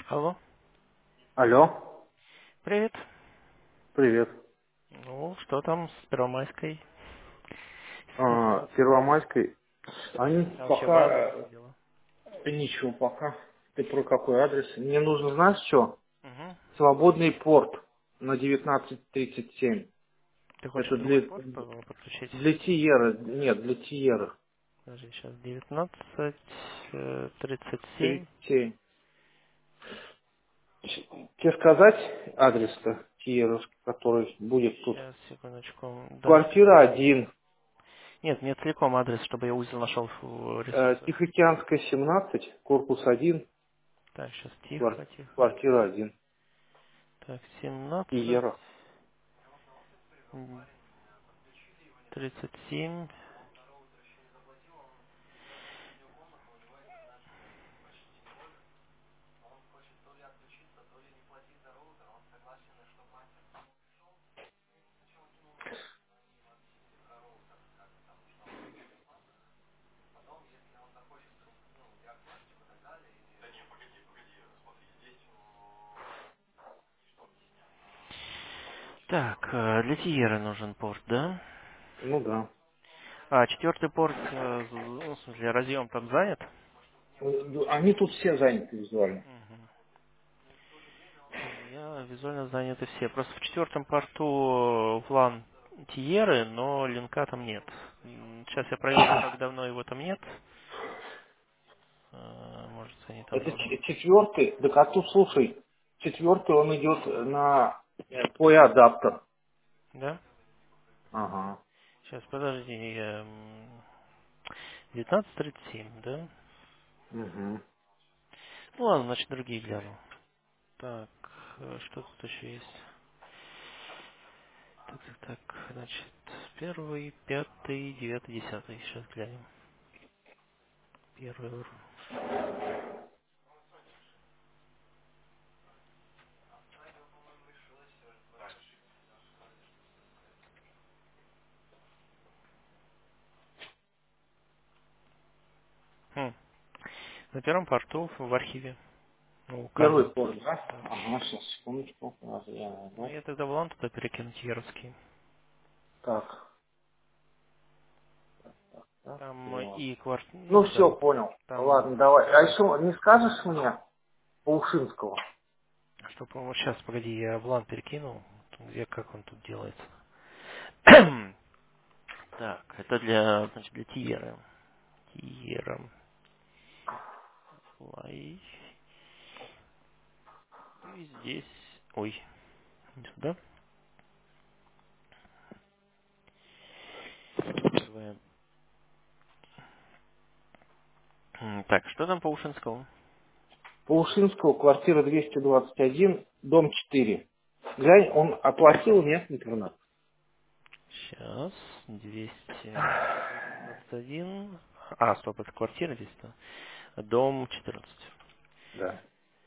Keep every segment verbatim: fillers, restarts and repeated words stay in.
Алло, Алло, привет. привет. Ну, что там с Первомайской А, ситуацией? Первомайской. Они Там еще база, пока все дела. э, ничего пока. Ты про какой адрес? Мне нужно, знаешь что? Угу. Свободный порт на девятнадцать тридцать семь. Ты хочешь Это другой для, порт по- подключить? для Тиера. Нет, для Тиера. Подожди, сейчас девятнадцать тридцать семь. тридцать семь. Тебе сказать адрес-то Тиеровский, который будет тут? Сейчас, секундочку. Да. Квартира один. Нет, мне целиком адрес, чтобы я узел нашел в э, ресурсах. Тихоокеанская семнадцать, корпус один, Так, сейчас квар- тихо, тихо. квартира один. Так, семнадцать Тиера. тридцать семь. Так, э, для Тиера нужен порт, да? Ну да. А четвертый порт, э, з- ну, в смысле, разъем там занят? Э, Они тут все заняты визуально. Мгм. Я визуально заняты все. Просто в четвертом порту план Тиеры, но линка там нет. М, Сейчас я проверю, как давно его там нет. Э, Может, они там Это давно. ч- четвертый, да как тут, слушай, четвертый он идет на э, пой адаптер. Да? Ага. Сейчас, подожди. эм, девятнадцать тридцать семь, да? Угу. Ну ладно, значит, другие гляну. Так, э, что тут еще есть? Так, так, так, значит, первый, пятый, девятый, десятый. Сейчас глянем. Первый. ур- Хм. На первом порту в архиве. Ну, Первый указан. порт, да? Да. Ага, сейчас, секундочку. Раз я Ну, найду. я тогда в то перекинуть Яровский. Так, так, Там вот. и кварт... Ну Ну, все, да. понял. Там, Ладно, давай. А еще не скажешь мне по Ушинского? что, по вот сейчас, погоди, я в перекинул. Где, как он тут делается. Так, это для, значит, для Тиера. Тиера. Лай. И здесь... Ой, не сюда. Первое. М, Так, что там по Ушинскому? По Ушинского квартира двести двадцать один, дом четыре. Глянь, он оплатил, нет, интернет? Сейчас. двести двадцать один. А, стоп, это квартира здесь-то. Дом четырнадцать. Да.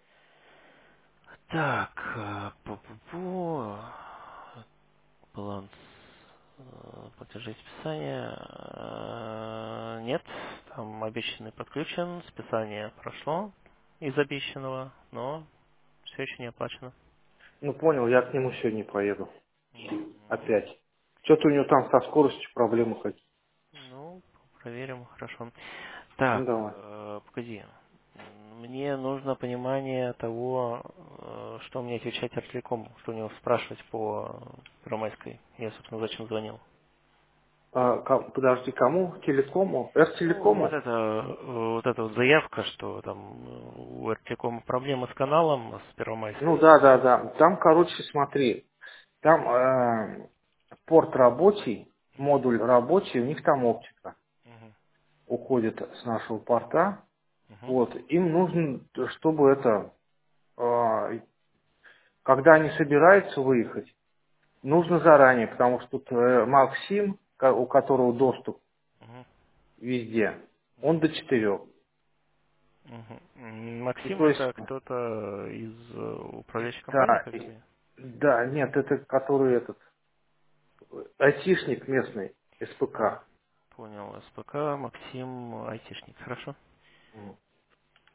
Так, э, пу-пу-пу. Баланс э, платежей списания. э, Нет, там обещанный подключен, списание прошло из обещанного, но все еще не оплачено. Ну понял, я к нему сегодня поеду. Мгм. Опять. Что-то у него там со скоростью проблемы хоть. Ну, проверим, хорошо. Ну Так, давай. э, погоди. М, Мне нужно понимание того, э, что мне отвечать Артелекому, что у него спрашивать по Первомайской. Я, собственно, зачем звонил. А, ко- подожди, кому? Телекому? Ну, вот Р-телекому? это, э, вот эта вот заявка, что там э, у Артелекома проблемы с каналом, с Ну Первомайской. да, да, да. Там, короче, смотри. Там э, порт рабочий, Мгм, модуль рабочий, у них там оптика мгм, уходит с нашего порта. мгм, Вот. Им нужно, чтобы это, э, когда они собираются выехать, нужно заранее, потому что тут э, Максим, ко- у которого доступ мгм, везде, он мгм, до четырех. мгм. М, И Максим то есть, это кто-то из э, управляющей компании, да, как и- тебе? да, нет, это который этот, айтишник местный, А, СПК. понял. СПК, Максим, айтишник. Хорошо. Мгм.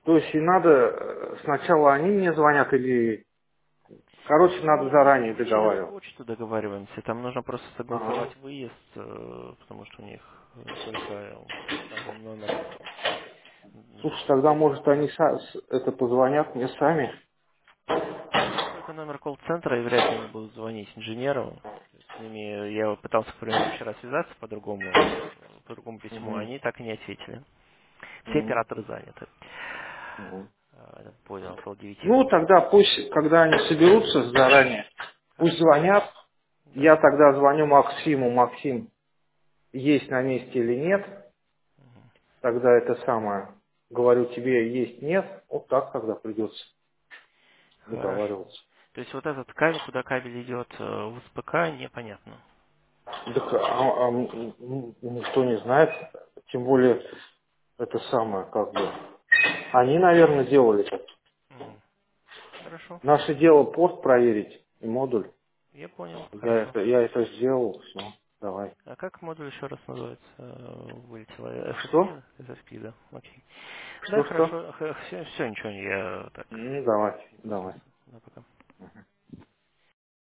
То есть и надо, э, сначала они мне звонят или... Короче, надо Не, мы, заранее мы через договариваться. почту договариваемся. Там нужно просто Ага. согласовать выезд, э, потому что у них э, только один номер. М, Слушай, тогда, может, они са- с- это позвонят мне сами? У них только номер колл-центра, и вряд ли они будут звонить инженеру. То есть с ними я вот пытался, к примеру, вчера связаться по другому, по другому письму, Угу. они так и не ответили. Все Угу. операторы заняты. Угу. Э, Понял, около девяти Ну, будет. тогда пусть, когда они соберутся заранее, пусть Хорошо. звонят. Да. Я тогда звоню Максиму. Максим, есть на месте или нет. Тогда это самое. Говорю тебе, есть, нет. Вот так тогда придется Хорошо. договариваться. То есть вот этот кабель, куда кабель идет э, в СПК, непонятно. Так, а- а м- м- никто не знает. Тем более, это самое, как бы. Они, наверное, делали это. Мгм. Хорошо. Наше дело порт проверить и модуль. Я понял. Я Хорошо. это, я это сделал, все, давай. А как модуль еще раз называется? Э, Вылетело. эф эс пи? Что? эф эс пи, да. Окей. Да, Что-что? хорошо. Все, все, ничего, я так Ну, давай, давай. интересовался. Да, пока.